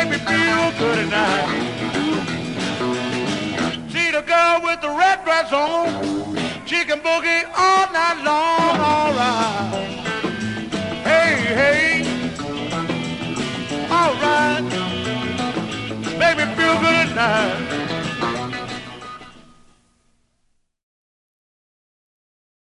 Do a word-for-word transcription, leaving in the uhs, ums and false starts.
me feel good tonight. See the girl with the red dress on, she can boogie all night long, all right. Hey, hey, all right, make me feel good tonight.